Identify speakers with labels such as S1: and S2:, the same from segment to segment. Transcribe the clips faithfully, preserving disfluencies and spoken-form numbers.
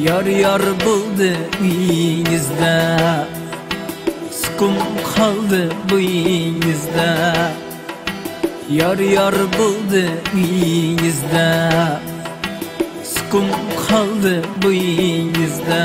S1: Yar yar buldu uyinizde, sıkım kaldı buyinizde. Yar yar buldu uyinizde, sıkım kaldı buyinizde.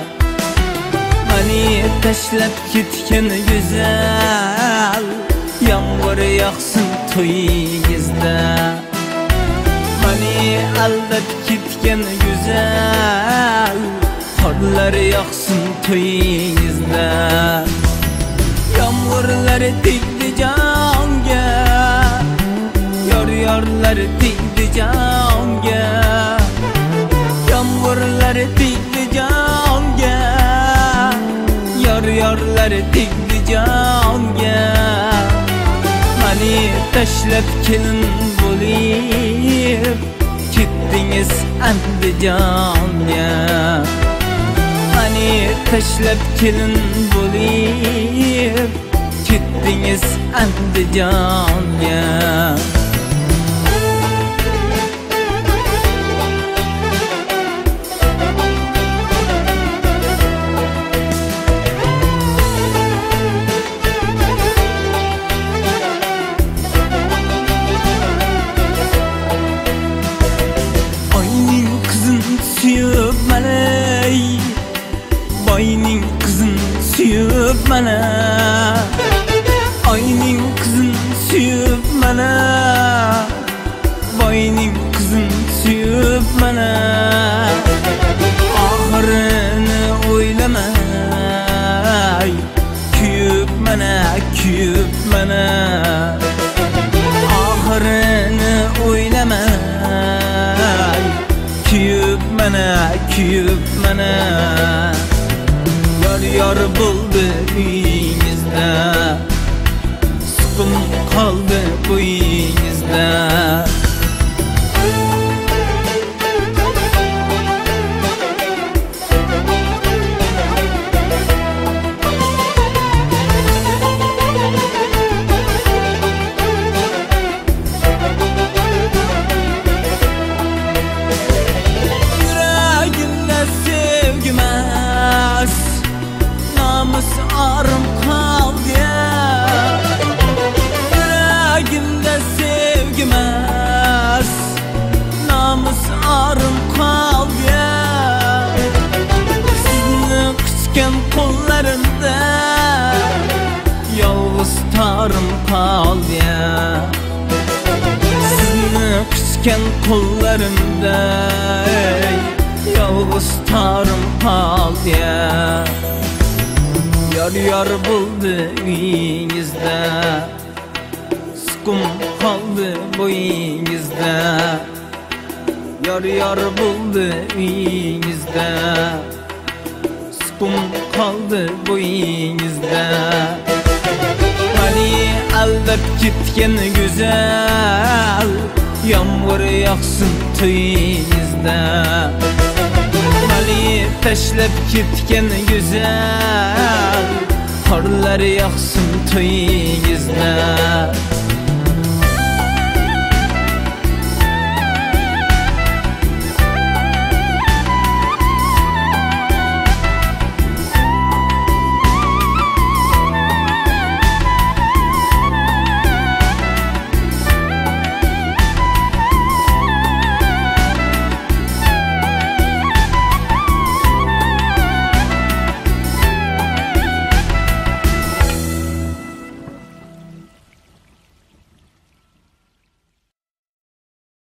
S1: Hani teşlep gitken güzel, yağmur yağsın toyinizde. Hani aldap gitken güzel, karlar yağsın toyinizde. Yağmurlar dikti canga, yar yarlar dikti canga. Yağmurlar dikti canga, yar yarlar dikti canga. Hani teşlep kelin bo'lib ketdingiz Andijonga. Hani teşlep kelin bo'lib ketdingiz Andijonga. Suyup bana, boyning qizin suyup bana. Oyning qizin suyup bana, boyning qizin suyup bana. Oxirini o'ylamay kuyup mana, kuyup mana. Oxirini o'ylamay kuyup mana, kuyup mana. Yar yar buldu uyinizde, sıkım kaldı buyinizde. Namus arım kaldı, yüreğimde sevgimez. Namus arım kaldı, sizni küçken kollarımda yalnız tarım kaldı. Sizni küçken kollarımda yalnız tarım kaldı. Yar yar buldu uyinizde, sıkım kaldı boyinizde. Yar yar buldu uyinizde, sıkım kaldı boyinizde. Hani aldap gitken güzel, yağmur yağsın toyinizde. Hani teşlep gitken güzel, karlar yağsın toyinizde.